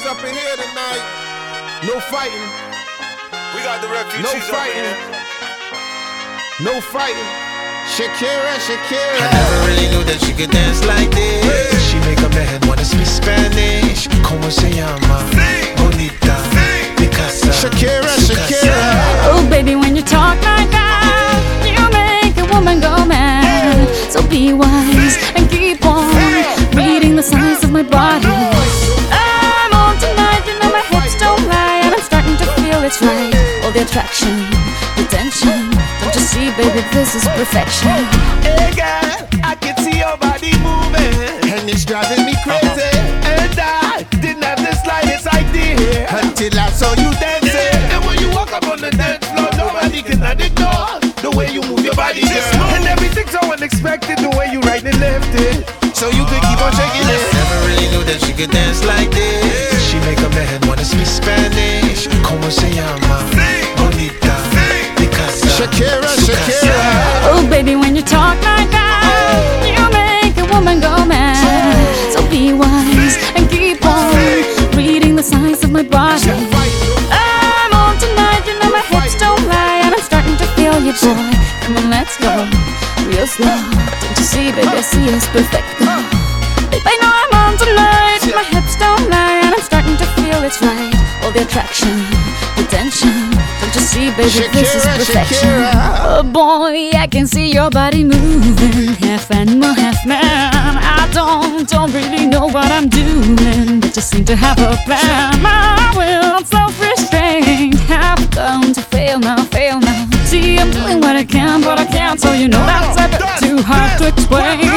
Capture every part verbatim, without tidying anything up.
up in here tonight. No fighting. We got the refugees No up in fighting. here. No fighting. Shakira, Shakira. I never really knew that she could dance like this. Hey. She make a man wanna speak Spanish. Como se llama? Sí. Bonita. Sí. Picasa. Shakira, Su Shakira. casa. Oh baby, when you talk like that, you make a woman go mad. So be wise and keep on reading the signs of my body. I'm on tonight, you know my hips don't lie, and I'm starting to feel it's right. All the attraction, the tension. Don't you see, baby, this is perfection. Hey girl, I can see your body moving, And it's driving me crazy. and I didn't have the slightest idea Until I saw you dancing. And when you walk up on the dance floor, nobody can ignore the way you move your body, girl. And everything's so unexpected, the way you right and left it. So you could keep on shaking it. Never really knew that she could dance like this. She make a man wanna speak Spanish. Como se llama? Bonita. Picasa. Shakira, Su Shakira. casa. Oh baby, when you talk like that, you make a woman go mad. So be wise and keep on reading the signs of my body. I'm on tonight, you know my hips don't lie, and I'm starting to feel you, boy. Come on, let's go, real slow. Don't you see, baby, I see it's perfect. Babe, I know I'm on tonight, my hips don't lie, and I'm starting to feel it's right. All the attraction, the tension. Don't you see, baby, this is Shakira, perfection. Shakira. Oh boy, I can see your body moving, half animal, half man. I don't, don't really know what I'm doing, but just seem to have a plan. My will, self-restraint, have come to fail now, fail now. See, I'm doing what I can, but I can't, so you know that's a bit too hard to explain.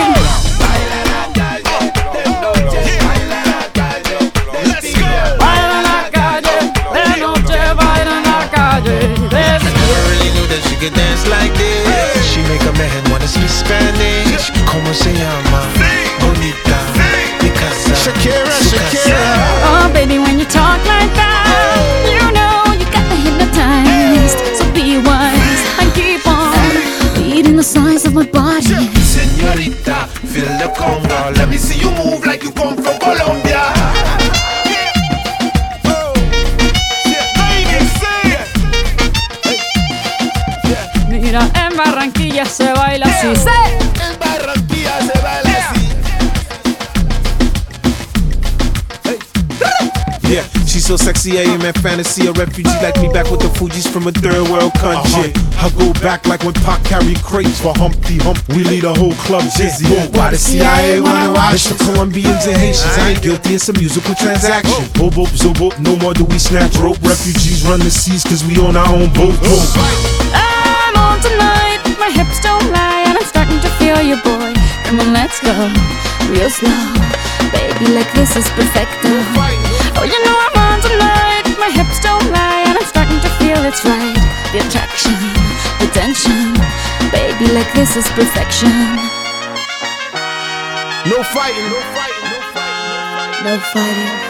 Let's go. Baila en la calle, de noche baila en la calle. There's I never really knew that she could dance like this. She make a man wanna speak Spanish. Como se llama? Bonita. Picasa. Shakira, Su casa. Shakira. Oh, baby, when you talk like that, you know you got me hypnotized. So be wise and keep on reading the signs of my body. Señorita, feel the conga. Let me see you move like you come from Colombia. Mira, en Barranquilla se baila así. ¡Sí! En Barranquilla se baila así. Yeah, she's so sexy, I am in fantasy. A refugee like me back with the Fugees from a third world country. I go back like when Pac carried crates for Humpty Hump. We lead a whole club dizzy. Why the C I A wanna watch? It's for Colombians and Haitians. I ain't guilty, it's a musical transaction. Bobo, zobo, no more do we snatch rope. Refugees run the seas cause we on our own boat. I'm on tonight, my hips don't lie, and I'm starting to feel you, boy. Come on, let's go, real slow. Baby, like this is perfecto. Oh, you know I'm on tonight, my hips don't lie, and I'm starting to feel it's right. The attraction, the tension. Baby, like this is perfection. No fighting. No fighting. No fighting. No fighting.